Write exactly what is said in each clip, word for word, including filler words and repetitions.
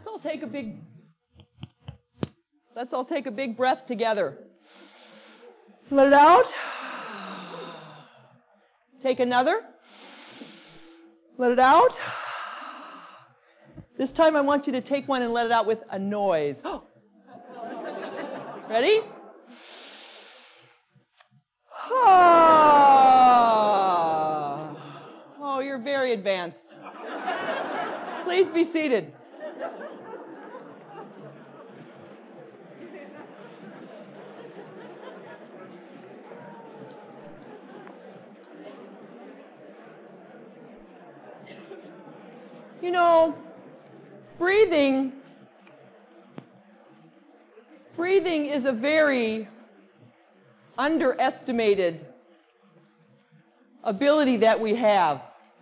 all take a big, let's all take a big breath together. Let it out. Take another. Let it out. This time I want you to take one and let it out with a noise. Ready? Oh, you're very advanced. Please be seated. You know, breathing, breathing is a very underestimated ability that we have.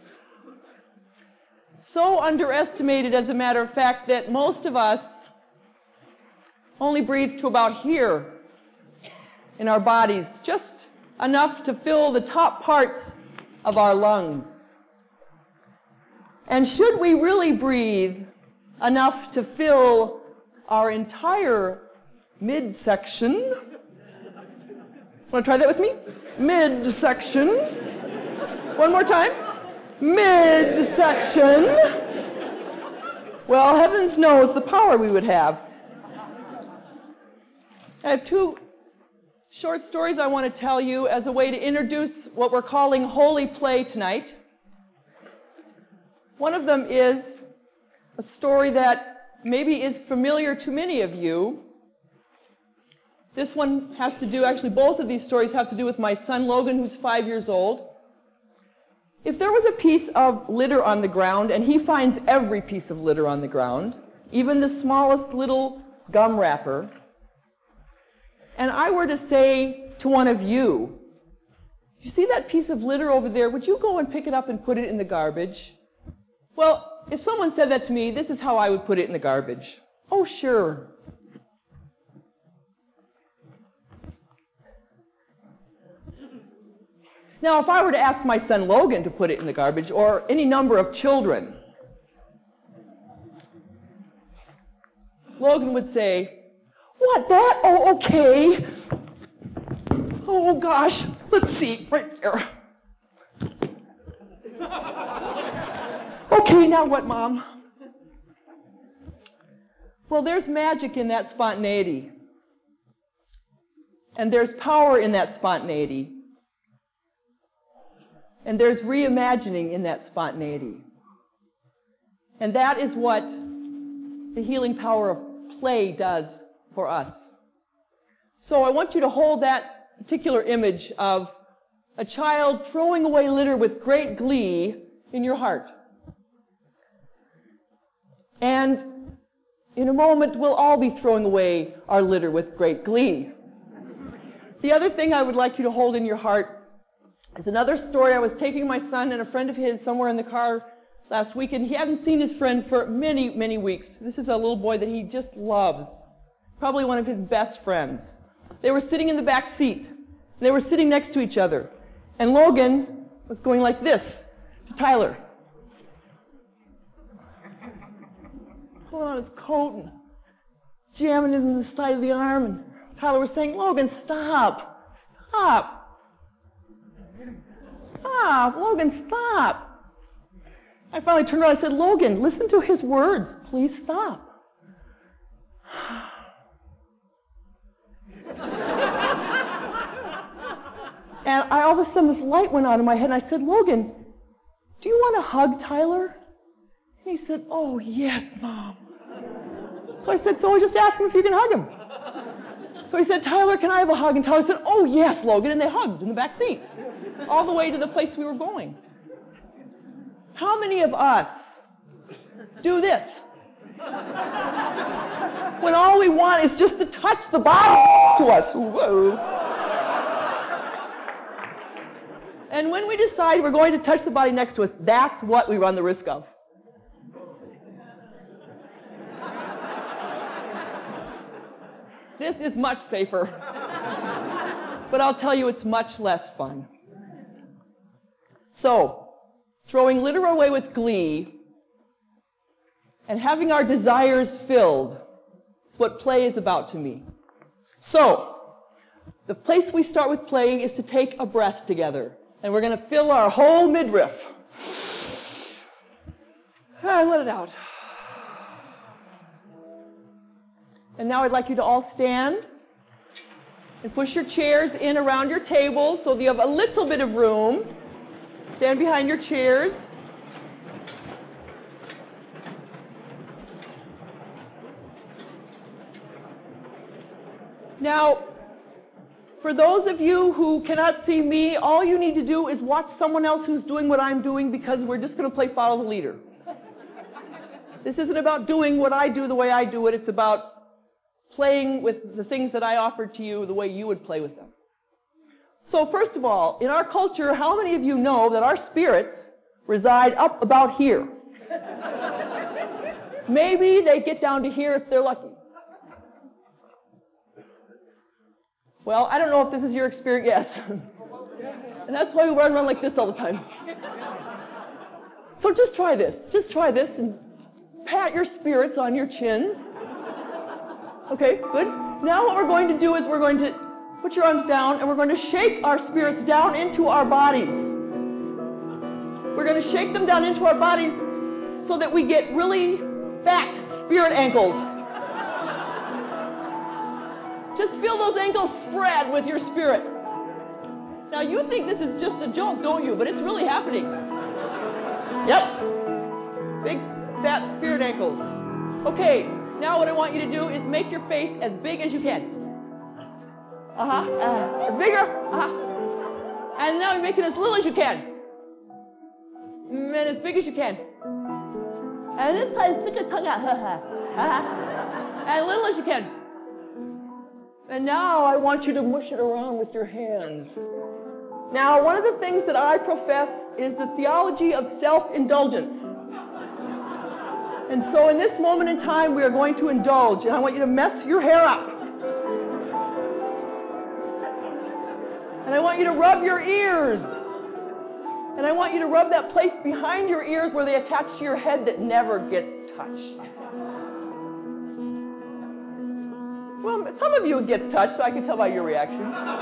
So underestimated, as a matter of fact, that most of us only breathe to about here in our bodies, just enough to fill the top parts of our lungs. And should we really breathe enough to fill our entire midsection? Want to try that with me? Midsection. One more time. Midsection. Well, heavens knows the power we would have. I have two short stories I want to tell you as a way to introduce what we're calling Holy Play tonight. One of them is a story that maybe is familiar to many of you. This one has to do, actually both of these stories have to do with my son Logan, who's five years old. If there was a piece of litter on the ground, and he finds every piece of litter on the ground, even the smallest little gum wrapper, and I were to say to one of you, you see that piece of litter over there, would you go and pick it up and put it in the garbage? Well, if someone said that to me, this is how I would put it in the garbage. Oh, sure. Now, if I were to ask my son Logan to put it in the garbage, or any number of children, Logan would say, what, that? Oh, okay. Oh, gosh. Let's see. Right there. Okay, now what, Mom? Well, there's magic in that spontaneity. And there's power in that spontaneity. And there's reimagining in that spontaneity. And that is what the healing power of play does for us. So I want you to hold that particular image of a child throwing away litter with great glee in your heart. And in a moment, we'll all be throwing away our litter with great glee. The other thing I would like you to hold in your heart is another story. I was taking my son and a friend of his somewhere in the car last week, and he hadn't seen his friend for many, many weeks. This is a little boy that he just loves, probably one of his best friends. They were sitting in the back seat. They were sitting next to each other. And Logan was going like this to Tyler. Pulling on his coat and jamming it in the side of the arm. And Tyler was saying, Logan, stop. Stop. Stop. Logan, stop. I finally turned around and I said, Logan, listen to his words. Please stop. And I, all of a sudden, this light went on in my head, and I said, Logan, do you want to hug Tyler? And he said, oh, yes, Mom. So I said, so just ask him if you can hug him. So he said, Tyler, can I have a hug? And Tyler said, oh, yes, Logan. And they hugged in the back seat, all the way to the place we were going. How many of us do this when all we want is just to touch the body to us? Whoa. And when we decide we're going to touch the body next to us, that's what we run the risk of. This is much safer. But I'll tell you, it's much less fun. So, throwing litter away with glee and having our desires filled. It's what play is about to me. So, the place we start with playing is to take a breath together. And we're going to fill our whole midriff. And let it out. And now I'd like you to all stand and push your chairs in around your tables so that you have a little bit of room. Stand behind your chairs. Now, for those of you who cannot see me, all you need to do is watch someone else who's doing what I'm doing, because we're just going to play follow the leader. This isn't about doing what I do the way I do it. It's about playing with the things that I offered to you the way you would play with them. So first of all, in our culture, how many of you know that our spirits reside up about here? Maybe they get down to here if they're lucky. Well, I don't know if this is your experience. Yes. And that's why we run around like this all the time. So just try this. Just try this and pat your spirits on your chins. Okay, good. Now what we're going to do is we're going to put your arms down and we're going to shake our spirits down into our bodies. We're going to shake them down into our bodies so that we get really fat spirit ankles. Just feel those ankles spread with your spirit. Now you think this is just a joke, don't you? But it's really happening. Yep. Big fat spirit ankles. Okay, now what I want you to do is make your face as big as you can. Uh-huh. Uh, bigger. Uh-huh. And now you make it as little as you can. And as big as you can. And this time stick your tongue out. Uh-huh. And little as you can. And now I want you to mush it around with your hands. Now, one of the things that I profess is the theology of self-indulgence. And so in this moment in time, we are going to indulge, and I want you to mess your hair up. And I want you to rub your ears. And I want you to rub that place behind your ears where they attach to your head that never gets touched. Well, some of you it gets touched, so I can tell by your reaction.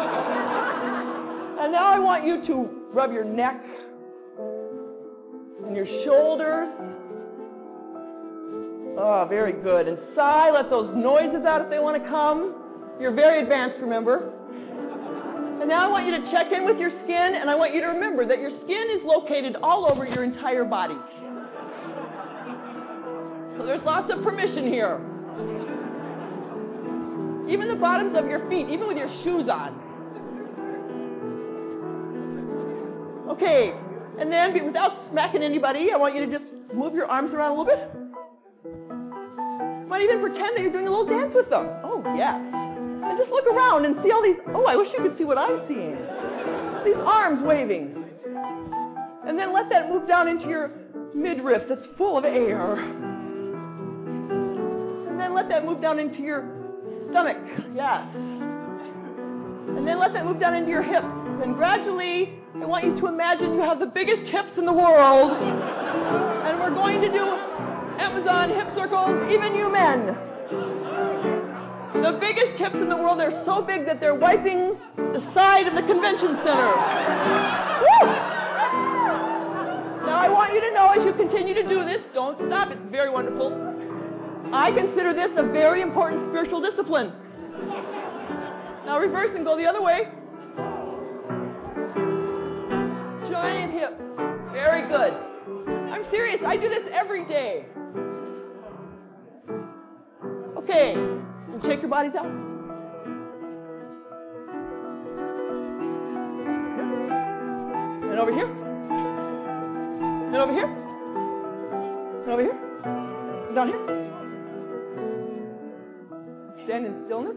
And now I want you to rub your neck and your shoulders. Oh, very good. And sigh, let those noises out if they want to come. You're very advanced, remember. And now I want you to check in with your skin, and I want you to remember that your skin is located all over your entire body. So there's lots of permission here. Even the bottoms of your feet, even with your shoes on. Okay, and then without smacking anybody, I want you to just move your arms around a little bit. You might even pretend that you're doing a little dance with them. Oh, yes. And just look around and see all these, oh, I wish you could see what I'm seeing. These arms waving. And then let that move down into your midriff that's full of air. And then let that move down into your stomach, yes. And then let that move down into your hips. And gradually, I want you to imagine you have the biggest hips in the world. And we're going to do Amazon hip circles, even you men. The biggest hips in the world, they're so big that they're wiping the side of the convention center. Woo! Now I want you to know as you continue to do this, don't stop, it's very wonderful. I consider this a very important spiritual discipline. Now reverse and go the other way. Giant hips. Very good. I'm serious. I do this every day. Okay. And shake your bodies out. And over here. And over here. And over here. And down here. Stand in stillness.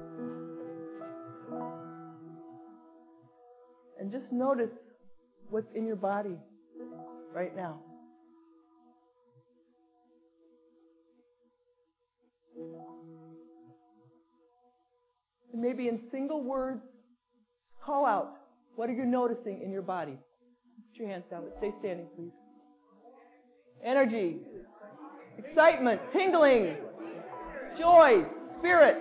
And just notice what's in your body right now. And maybe in single words, call out, what are you noticing in your body? Put your hands down, but stay standing, please. Energy, excitement, tingling, joy, spirit,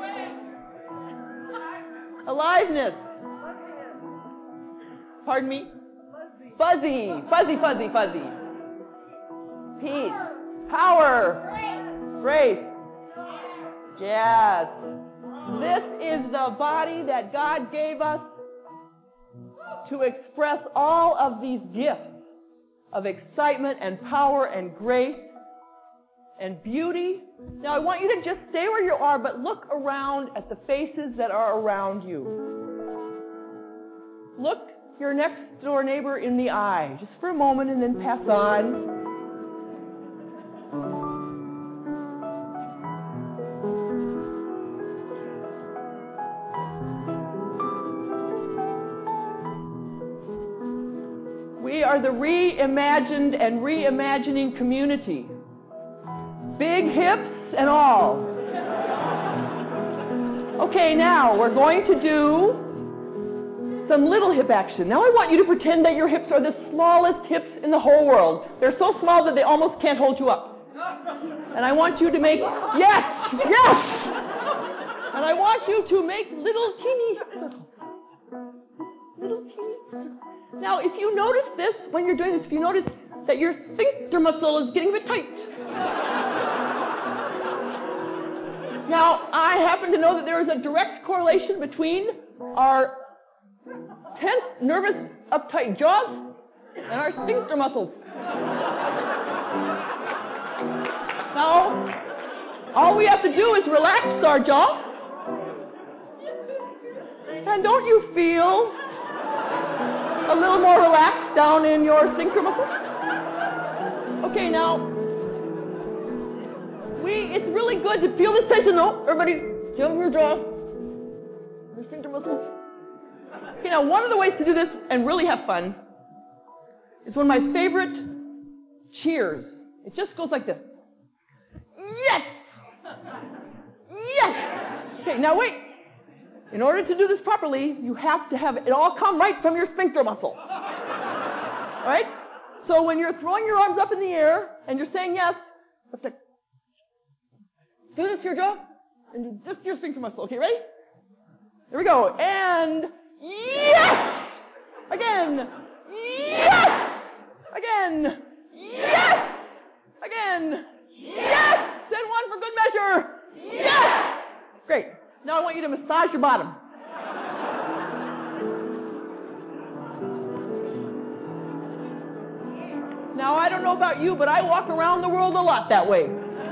aliveness. Pardon me? Fuzzy, fuzzy, fuzzy, fuzzy. Peace, power, grace. Yes. This is the body that God gave us to express all of these gifts of excitement and power and grace and beauty. Now I want you to just stay where you are, but look around at the faces that are around you. Look your next door neighbor in the eye, just for a moment, and then pass on. We are the reimagined and reimagining community. Big hips and all. Okay, now we're going to do some little hip action. Now I want you to pretend that your hips are the smallest hips in the whole world. They're so small that they almost can't hold you up. And I want you to make, yes, yes! And I want you to make little teeny circles. Little teeny circles. Now, if you notice this, when you're doing this, if you notice that your sphincter muscle is getting a bit tight. Now, I happen to know that there is a direct correlation between our tense, nervous, uptight jaws and our sphincter muscles. Now, all we have to do is relax our jaw. And don't you feel a little more relaxed down in your sphincter muscle? Okay, now, we, it's really good to feel this tension though. Everybody, jump your jaw, your sphincter muscle. Okay, now one of the ways to do this and really have fun is one of my favorite cheers. It just goes like this. Yes! Yes! Okay, now wait. In order to do this properly, you have to have it all come right from your sphincter muscle. All right? So when you're throwing your arms up in the air and you're saying yes, you have to do this to your jaw and do this to your sphincter muscle. Okay, ready? Here we go. And yes! Again. Yes! Again. Yes! Again. Yes! And one for good measure. Yes! Great. Now I want you to massage your bottom. Now I don't know about you, but I walk around the world a lot that way.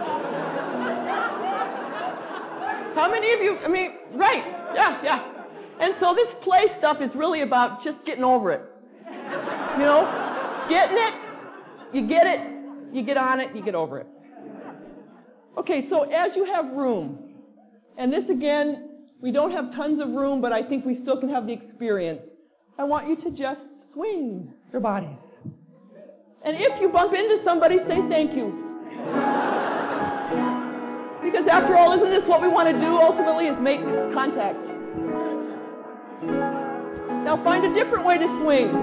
How many of you, I mean, right, yeah, yeah. And so this play stuff is really about just getting over it. You know, getting it, you get it, you get on it, you get over it. Okay, so as you have room, and this again, we don't have tons of room, but I think we still can have the experience. I want you to just swing your bodies. And if you bump into somebody, say thank you. Because after all, isn't this what we want to do ultimately, is make contact? Now find a different way to swing.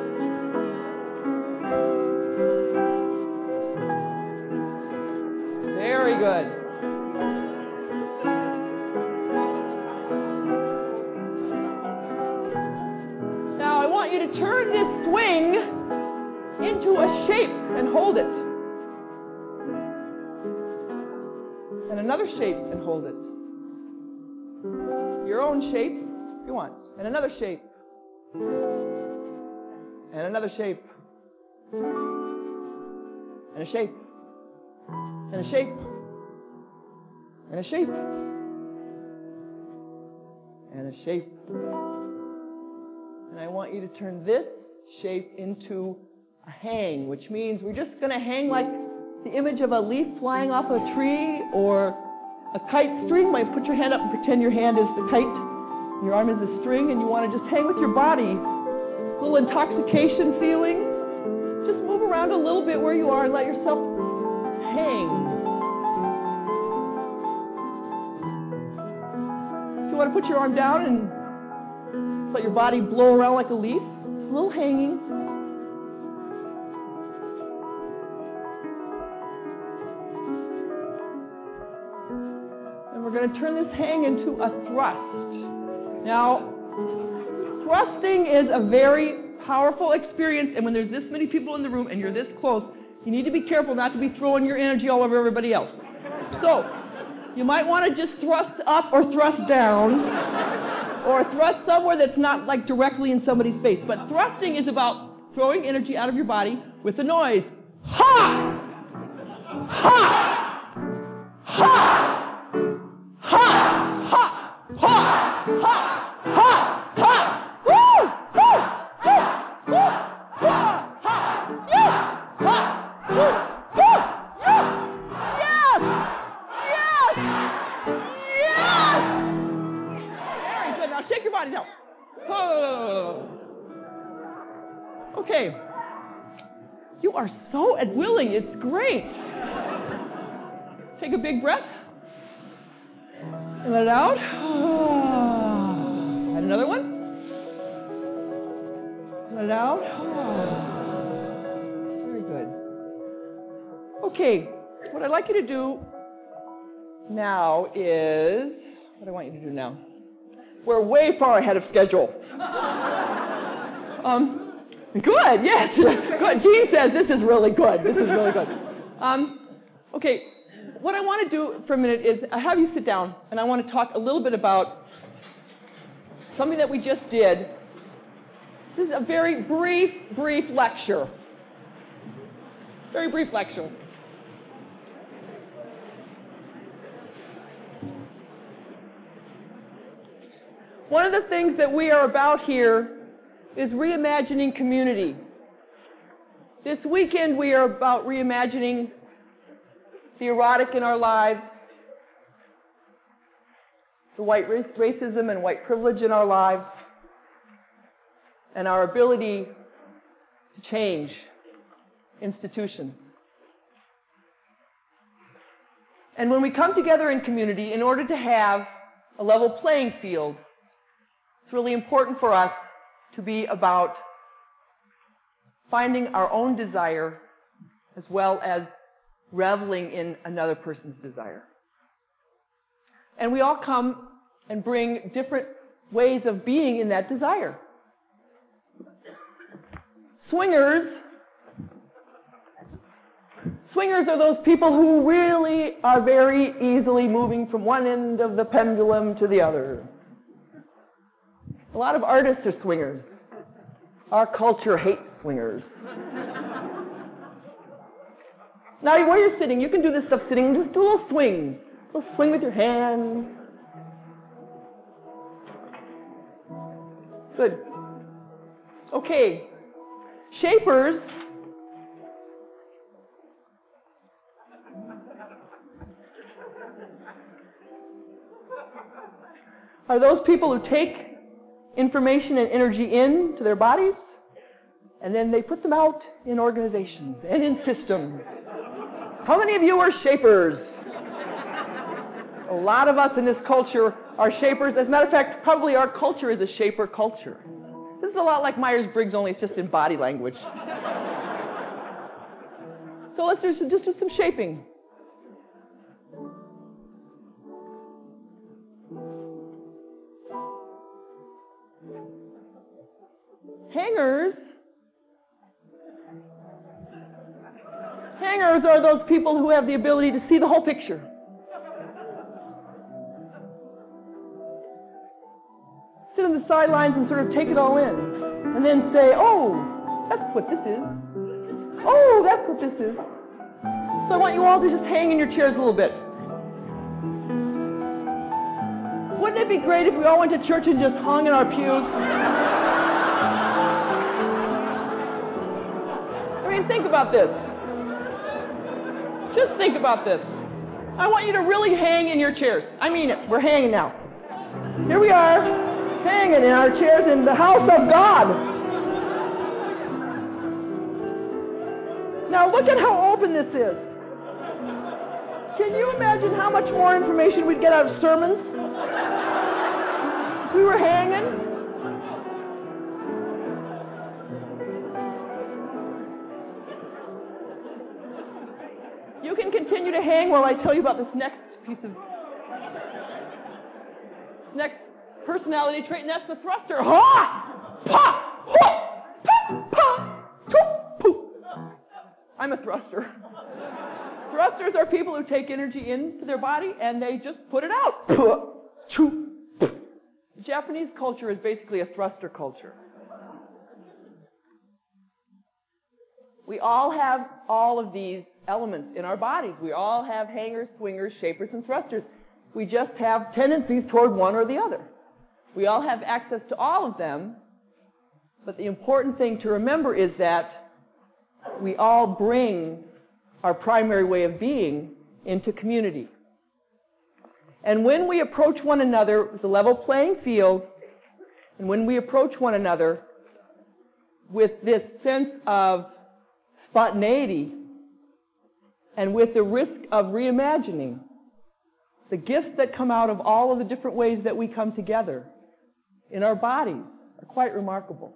Very good. Now I want you to turn this swing into a shape and hold it. And another shape and hold it. Your own shape, if you want. And another shape. And another shape. And a shape. And a shape. And a shape. And a shape. And I want you to turn this shape into a hang, which means we're just going to hang like the image of a leaf flying off a tree or a kite string. Like put your hand up and pretend your hand is the kite, your arm is the string, and you want to just hang with your body. A little intoxication feeling. Just move around a little bit where you are and let yourself hang. If you want to put your arm down and just let your body blow around like a leaf, just a little hanging. we're going to turn this hang into a thrust. Now, thrusting is a very powerful experience, and when there's this many people in the room and you're this close, you need to be careful not to be throwing your energy all over everybody else. So, you might want to just thrust up or thrust down, or thrust somewhere that's not like directly in somebody's face. But thrusting is about throwing energy out of your body with a noise. Ha! Ha! Ha! Ha! Ha! Ha! Ha! Ha! Ha! Woo! Woo! Woo! Woo! Ha! Ha! Yeah! Ha! Shoo! Woo! Yeah! Yes! Yes! Yes! Very good. Now shake your body now. Oh. Okay. You are so willing. It's great. Take a big breath. And let it out. And another one. Let it out. Very good. Okay. What I'd like you to do now is, what do I want you to do now? We're way far ahead of schedule. um, Good, yes. Good. Jean says this is really good. This is really good. Um, okay, what I want to do for a minute is I have you sit down, and I want to talk a little bit about something that we just did. This is a very brief, brief lecture. Very brief lecture. One of the things that we are about here is reimagining community. This weekend we are about reimagining the erotic in our lives, the white race, racism and white privilege in our lives, and our ability to change institutions. And when we come together in community, in order to have a level playing field, it's really important for us to be about finding our own desire as well as reveling in another person's desire. And we all come and bring different ways of being in that desire. Swingers, swingers are those people who really are very easily moving from one end of the pendulum to the other. A lot of artists are swingers. Our culture hates swingers. Now, where you're sitting, you can do this stuff sitting. Just do a little swing. A little swing with your hand. Good. Okay. Shapers. Are those people who take information and energy in to their bodies, and then they put them out in organizations and in systems. How many of you are shapers? A lot of us in this culture are shapers. As a matter of fact, probably our culture is a shaper culture. This is a lot like Myers-Briggs, only it's just in body language. So let's do, just do some shaping. Hangers. Hangers are those people who have the ability to see the whole picture. Sit on the sidelines and sort of take it all in. And then say, oh, that's what this is. Oh, that's what this is. So I want you all to just hang in your chairs a little bit. Wouldn't it be great if we all went to church and just hung in our pews? I mean, think about this. Just think about this. I want you to really hang in your chairs. I mean it. We're hanging now. Here we are, hanging in our chairs in the house of God. Now look at how open this is. Can you imagine how much more information we'd get out of sermons if we were hanging? You can continue to hang while I tell you about this next piece of This next personality trait, and that's the thruster. Ha! Pa! Ha! Pa! Pa! Choo! Poo! I'm a thruster. Thrusters are people who take energy into their body and they just put it out. Choo! Japanese culture is basically a thruster culture. We all have all of these elements in our bodies. We all have hangers, swingers, shapers, and thrusters. We just have tendencies toward one or the other. We all have access to all of them, but the important thing to remember is that we all bring our primary way of being into community. And when we approach one another with a level playing field, and when we approach one another with this sense of spontaneity and with the risk of reimagining, the gifts that come out of all of the different ways that we come together in our bodies are quite remarkable.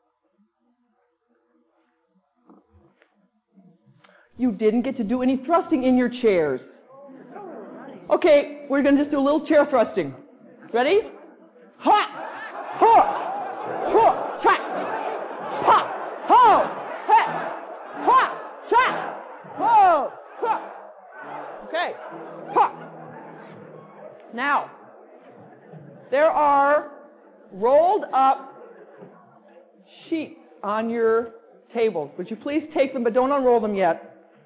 You didn't get to do any thrusting in your chairs. Okay, we're going to just do a little chair thrusting. Ready? Ha! Ha! Chua! Cha! Pa! Ho! He! Ha! Cha! Ho! Cha! Okay. Ha! Now, there are rolled up sheets on your tables. Would you please take them, but don't unroll them yet.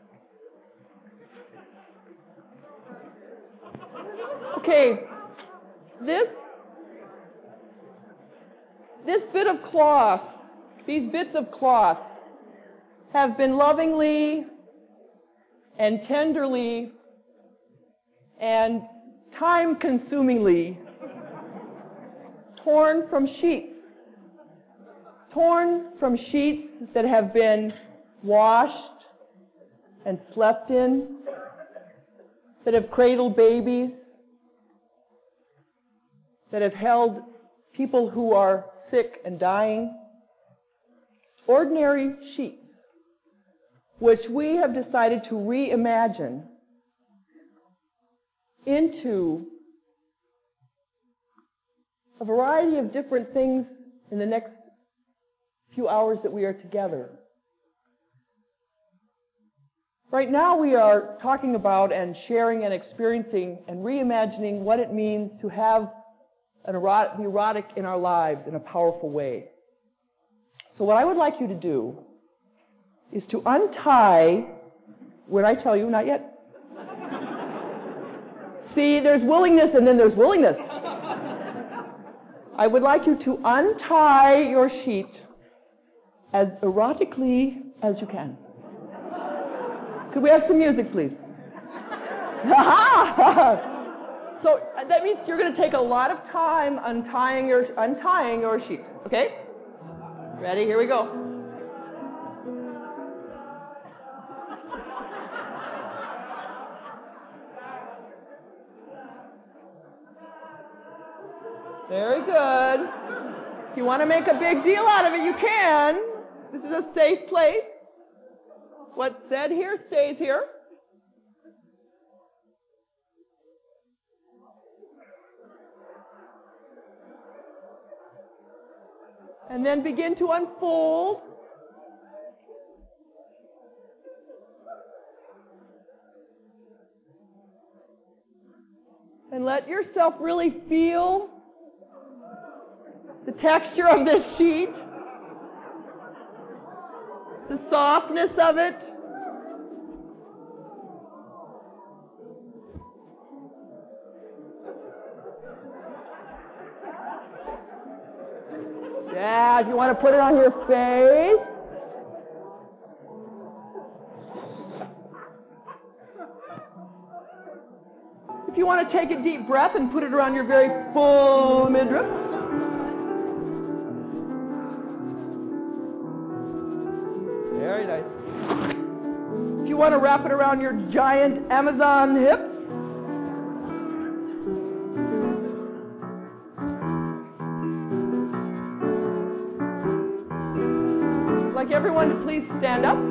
Okay, this, this bit of cloth, these bits of cloth have been lovingly and tenderly and time-consumingly torn from sheets. Torn from sheets that have been washed and slept in, that have cradled babies, that have held people who are sick and dying. Ordinary sheets, which we have decided to reimagine into a variety of different things in the next few hours that we are together. Right now we are talking about and sharing and experiencing and reimagining what it means to have an erotic, the erotic in our lives in a powerful way. So what I would like you to do is to untie, when I tell you, not yet. See, there's willingness and then there's willingness. I would like you to untie your sheet as erotically as you can. Could we have some music, please? So that means you're going to take a lot of time untying your, untying your sheet, okay? Ready? Here we go. Very good. If you want to make a big deal out of it, you can. This is a safe place. What's said here stays here. And then begin to unfold. And let yourself really feel the texture of this sheet, the softness of it. Yeah, if you want to put it on your face. If you want to take a deep breath and put it around your very full midriff. Very nice. If you want to wrap it around your giant Amazon hips. I'd like everyone to please stand up.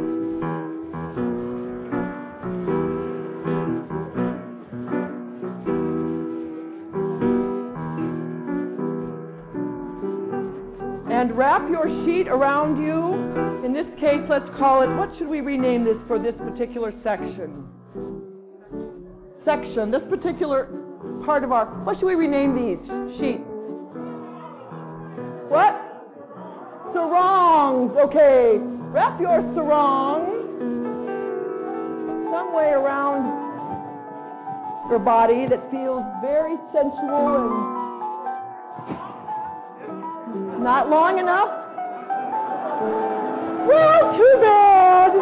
And wrap your sheet around you. In this case, let's call it, what should we rename this for this particular section? Section, this particular part of our, what should we rename these sheets? What? Sarongs, okay. Wrap your sarong some way around your body that feels very sensual and it's not long enough. Well, too bad.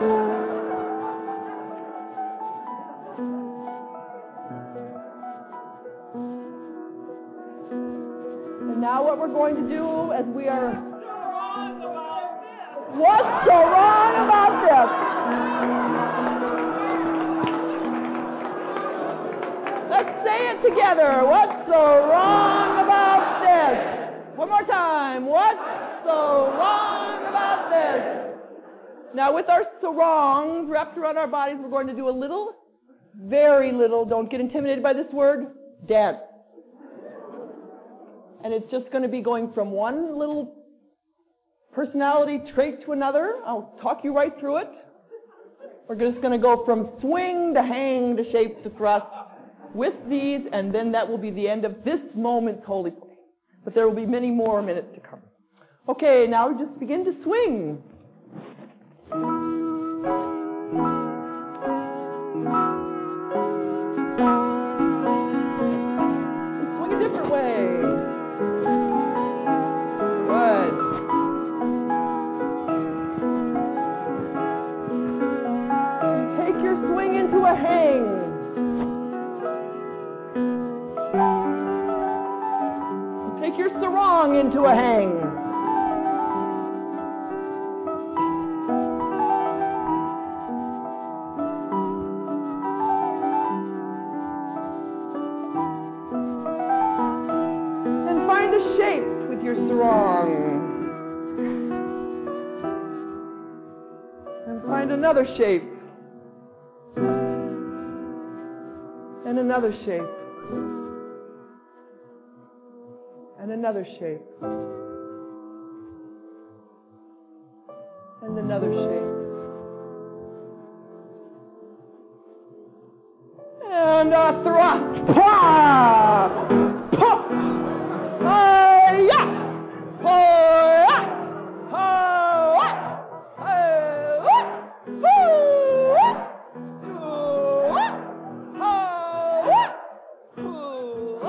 And now what we're going to do as we are... What's so wrong about this? Let's say it together. What's so wrong about this? One more time. What's so wrong about this? Now with our sarongs wrapped around our bodies, we're going to do a little, very little, don't get intimidated by this word, dance. And it's just going to be going from one little personality trait to another. I'll talk you right through it. We're just going to go from swing to hang to shape to thrust with these, and then that will be the end of this moment's holy play. But there will be many more minutes to come. Okay, now we just begin to swing. And swing a different way. Good. Take your swing into a hang. Take your sarong into a hang. And find a shape with your sarong. And find another shape. And another shape. And another shape. And another shape. And a thrust. Pa! Pa! Hi-ya! Hi-ya! Hi-ya! Hi-ya! Hoo-ya! Hoo-ya! Hi-ya! Hoo-ya!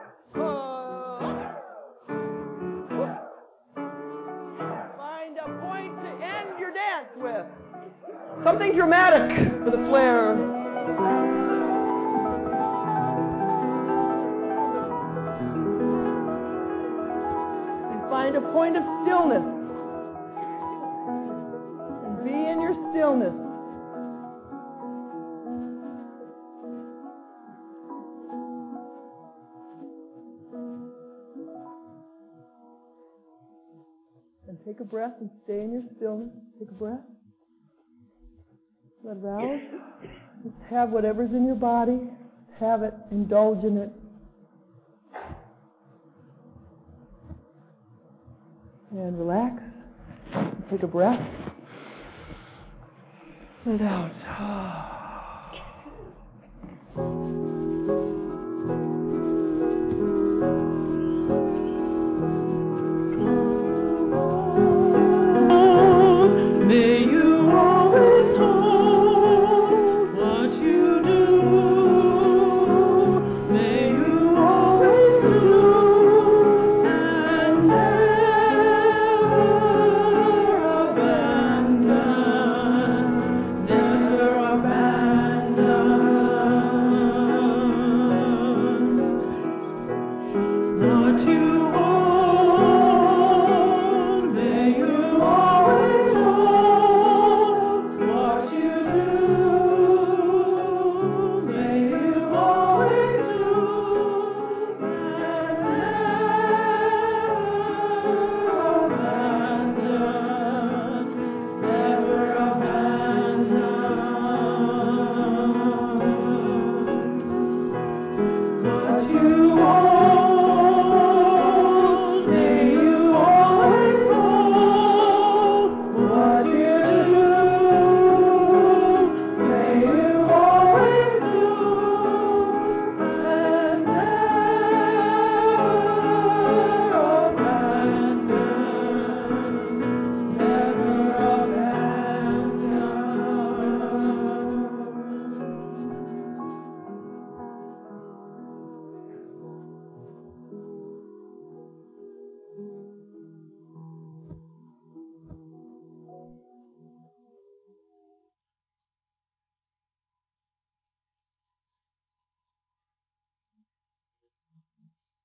With something dramatic with a flair. And find a point of stillness. And be in your stillness. And take a breath and stay in your stillness. Take a breath. Let it out. Just have whatever's in your body. Just have it. Indulge in it. And relax. Take a breath. Let it out.